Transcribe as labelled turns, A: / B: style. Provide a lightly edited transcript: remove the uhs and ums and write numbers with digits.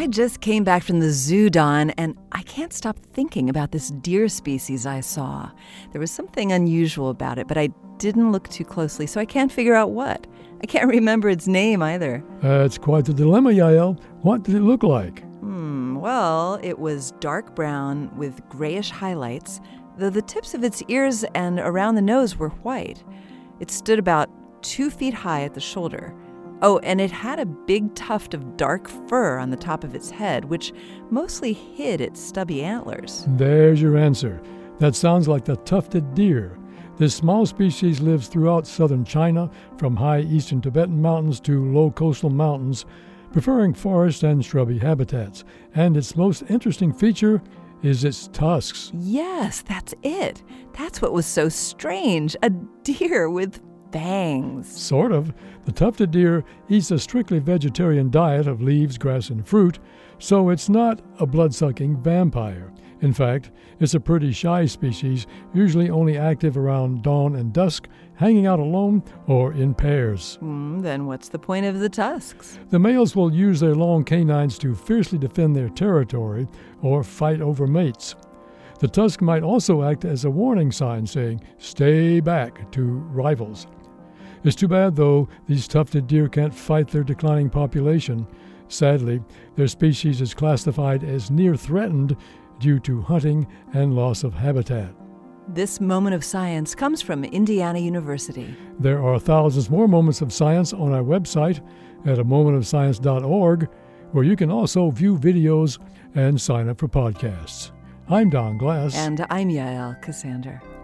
A: I just came back from the zoo, Don, and I can't stop thinking about this deer species I saw. There was something unusual about it, but I didn't look too closely, so I can't figure out what. I can't remember its name either.
B: It's quite the dilemma, Yael. What did it look like?
A: Well, it was dark brown with grayish highlights, though the tips of its ears and around the nose were white. It stood about 2 feet high at the shoulder. Oh, and it had a big tuft of dark fur on the top of its head, which mostly hid its stubby antlers.
B: There's your answer. That sounds like the tufted deer. This small species lives throughout southern China, from high eastern Tibetan mountains to low coastal mountains, preferring forest and shrubby habitats. And its most interesting feature is its tusks.
A: Yes, that's it. That's what was so strange. A deer with fangs.
B: Sort of. The tufted deer eats a strictly vegetarian diet of leaves, grass, and fruit, so it's not a blood-sucking vampire. In fact, it's a pretty shy species, usually only active around dawn and dusk, hanging out alone or in pairs.
A: Then what's the point of the tusks?
B: The males will use their long canines to fiercely defend their territory or fight over mates. The tusk might also act as a warning sign saying, "Stay back," to rivals. It's too bad, though, these tufted deer can't fight their declining population. Sadly, their species is classified as near threatened due to hunting and loss of habitat.
A: This moment of science comes from Indiana University.
B: There are thousands more moments of science on our website at amomentofscience.org, where you can also view videos and sign up for podcasts. I'm Don Glass.
A: And I'm Yael Ksander.